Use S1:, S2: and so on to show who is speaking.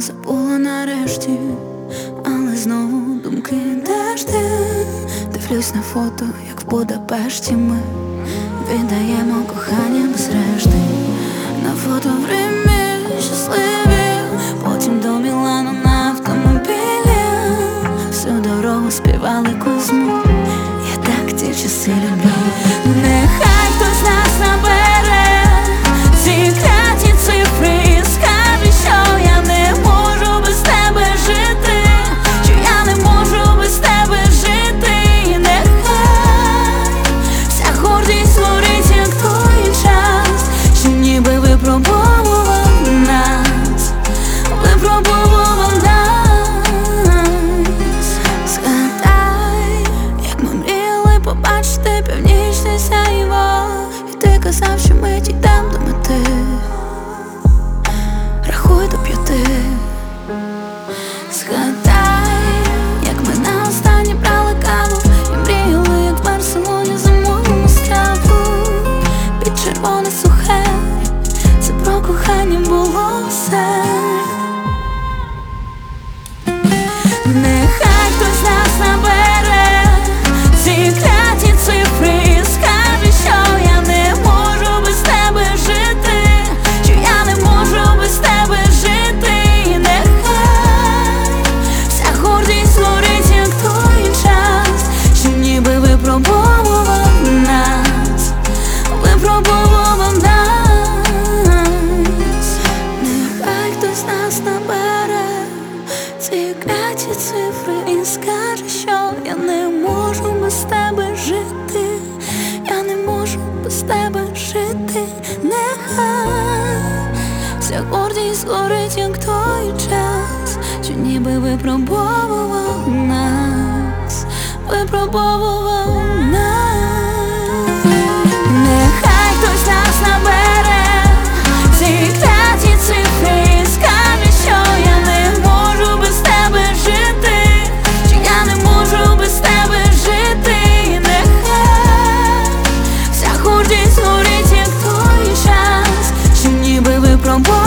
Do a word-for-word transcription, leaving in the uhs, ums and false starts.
S1: забула нарешті, але знову думки, де ж ти? Дивлюсь на фото, як в Будапешті ми віддаємо кохання без решти. На фото в Римі щасливі, потім до Мілану на автомобілі. Всю дорогу співали Козьму, я так ті часи люблю. Нехай хтось нас набере ці кляті цифри і скаже, що я не можу без тебе жити, що я не можу без тебе жити. Нехай вся гордість горить, як той час, що ніби випробовував нас, випробовував нас. Згадай, як ми мріяли побачити північне сяйво, і ти казав, що ми дійдем до мети. Рахуй до п'яти. Згадай, як ми на останнє брали каву і мріяли, як в Барселоні замовимо страву під червоне сухе. Це про кохання було все. Нехай хтось нас набере ці кляті цифри і скаже, що я не можу без тебе жити, що я не можу без тебе жити. Нехай вся гордість горить, як той час, що ніби випробовував нас, випробовував нас. Нехай хтось нас набере ці кляті цифри і скаже, що я не можу без тебе жити, я не можу без тебе жити. Нехай вся гордість горить, як той час, що ніби випробовував нас, випробовував нас. Нехай хтось нас набере ці кляті цифри і скаже, що я не можу без тебе жити, що я не можу без тебе жити. Нехай вся гордість горить, як той час, що ніби випробовував